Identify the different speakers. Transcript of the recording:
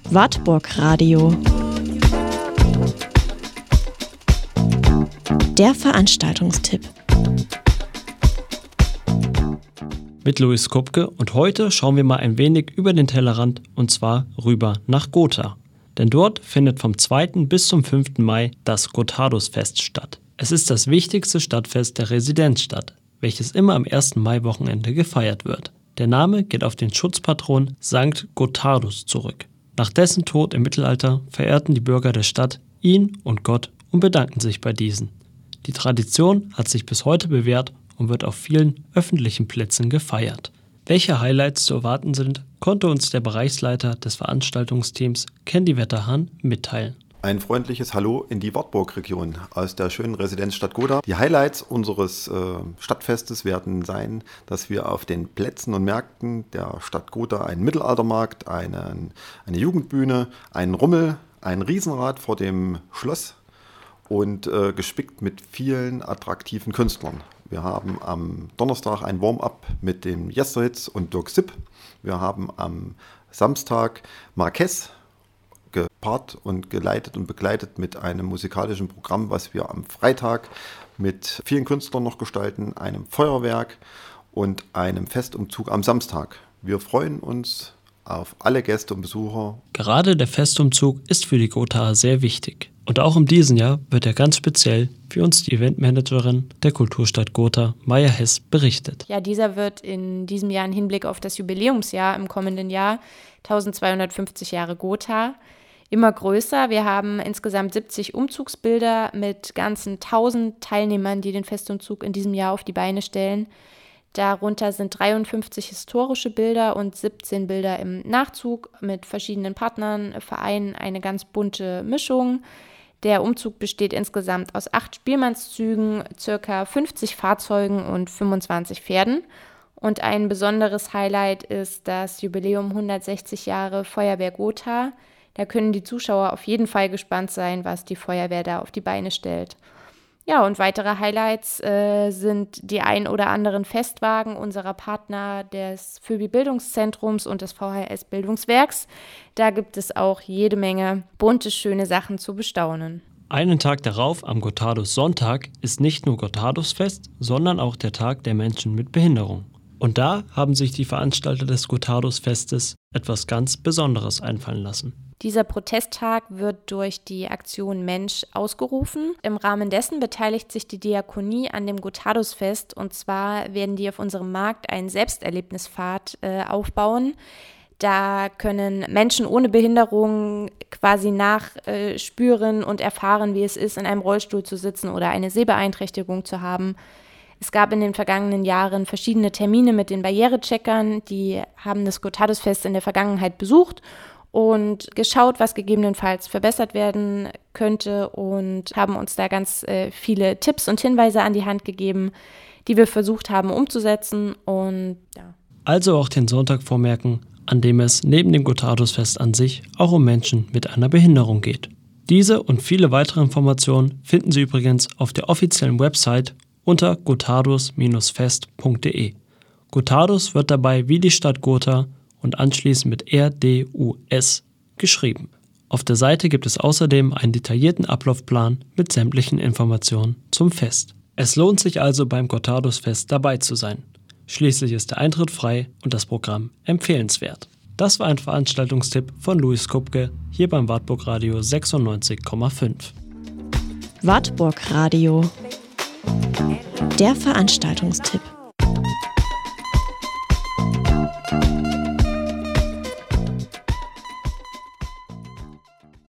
Speaker 1: Wartburg Radio. Der Veranstaltungstipp.
Speaker 2: Mit Louis Kupke und heute schauen wir mal ein wenig über den Tellerrand und zwar rüber nach Gotha. Denn dort findet vom 2. bis zum 5. Mai das Gotthardusfest statt. Es ist das wichtigste Stadtfest der Residenzstadt, welches immer am 1. Mai-Wochenende gefeiert wird. Der Name geht auf den Schutzpatron Sankt Gotthardus zurück. Nach dessen Tod im Mittelalter verehrten die Bürger der Stadt ihn und Gott und bedankten sich bei diesen. Die Tradition hat sich bis heute bewährt und wird auf vielen öffentlichen Plätzen gefeiert. Welche Highlights zu erwarten sind, konnte uns der Bereichsleiter des Veranstaltungsteams Candy Wetterhahn mitteilen.
Speaker 3: Ein freundliches Hallo in die Wartburg-Region aus der schönen Residenzstadt Gotha. Die Highlights unseres Stadtfestes werden sein, dass wir auf den Plätzen und Märkten der Stadt Gotha einen Mittelaltermarkt, eine Jugendbühne, einen Rummel, ein Riesenrad vor dem Schloss und gespickt mit vielen attraktiven Künstlern. Wir haben am Donnerstag ein Warm-up mit den Yesterhits und Dirk Sipp. Wir haben am Samstag Marquez gepaart und geleitet und begleitet mit einem musikalischen Programm, was wir am Freitag mit vielen Künstlern noch gestalten, einem Feuerwerk und einem Festumzug am Samstag. Wir freuen uns auf alle Gäste und Besucher.
Speaker 2: Gerade der Festumzug ist für die Gothaer sehr wichtig. Und auch in diesem Jahr wird er ganz speziell für uns die Eventmanagerin der Kulturstadt Gotha, Maja Hess, berichtet.
Speaker 4: Ja, dieser wird in diesem Jahr im Hinblick auf das Jubiläumsjahr im kommenden Jahr, 1250 Jahre Gotha, immer größer. Wir haben insgesamt 70 Umzugsbilder mit ganzen 1000 Teilnehmern, die den Festumzug in diesem Jahr auf die Beine stellen. Darunter sind 53 historische Bilder und 17 Bilder im Nachzug mit verschiedenen Partnern, Vereinen, eine ganz bunte Mischung. Der Umzug besteht insgesamt aus 8 Spielmannszügen, ca. 50 Fahrzeugen und 25 Pferden. Und ein besonderes Highlight ist das Jubiläum 160 Jahre Feuerwehr Gotha. Da können die Zuschauer auf jeden Fall gespannt sein, was die Feuerwehr da auf die Beine stellt. Ja, und weitere Highlights sind die ein oder anderen Festwagen unserer Partner des Föbi Bildungszentrums und des VHS Bildungswerks. Da gibt es auch jede Menge bunte, schöne Sachen zu bestaunen.
Speaker 2: Einen Tag darauf, am Gotthardus-Sonntag, ist nicht nur Gotthardusfest, sondern auch der Tag der Menschen mit Behinderung. Und da haben sich die Veranstalter des Gotthardusfestes etwas ganz Besonderes einfallen lassen.
Speaker 4: Dieser Protesttag wird durch die Aktion Mensch ausgerufen. Im Rahmen dessen beteiligt sich die Diakonie an dem Gotthardusfest. Und zwar werden die auf unserem Markt einen Selbsterlebnispfad aufbauen. Da können Menschen ohne Behinderung quasi nachspüren und erfahren, wie es ist, in einem Rollstuhl zu sitzen oder eine Sehbeeinträchtigung zu haben. Es gab in den vergangenen Jahren verschiedene Termine mit den Barrierecheckern. Die haben das Gotthardusfest in der Vergangenheit besucht und geschaut, was gegebenenfalls verbessert werden könnte und haben uns da ganz viele Tipps und Hinweise an die Hand gegeben, die wir versucht haben umzusetzen. Und ja.
Speaker 2: Also auch den Sonntag vormerken, an dem es neben dem Gotthardusfest an sich auch um Menschen mit einer Behinderung geht. Diese und viele weitere Informationen finden Sie übrigens auf der offiziellen Website unter gotthardus-fest.de. Gotthardus wird dabei wie die Stadt Gotha und anschließend mit RDUS geschrieben. Auf der Seite gibt es außerdem einen detaillierten Ablaufplan mit sämtlichen Informationen zum Fest. Es lohnt sich also beim Gotthardusfest dabei zu sein. Schließlich ist der Eintritt frei und das Programm empfehlenswert. Das war ein Veranstaltungstipp von Louis Kupke hier beim Wartburg Radio 96,5.
Speaker 1: Wartburg Radio. Der Veranstaltungstipp.